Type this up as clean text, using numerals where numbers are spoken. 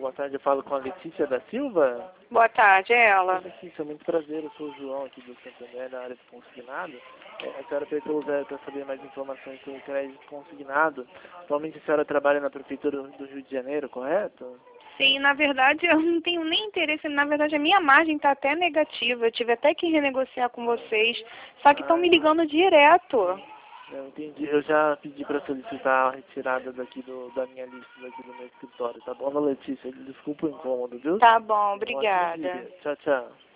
boa tarde. Eu falo com a Letícia da Silva. Boa tarde, é ela. Letícia, muito prazer. Eu sou o João aqui do Santander, da área de consignado. A senhora apertou o 0 para saber mais informações sobre o crédito consignado. Atualmente a senhora trabalha na Prefeitura do Rio de Janeiro, correto? Sim, na verdade eu não tenho nem interesse, na verdade a minha margem está até negativa, eu tive até que renegociar com vocês, só que estão me ligando direto. Eu entendi, eu já pedi para solicitar a retirada daqui da minha lista, daqui do meu escritório, tá bom, Letícia? Desculpa o incômodo, viu? Tá bom, obrigada. Tchau, tchau.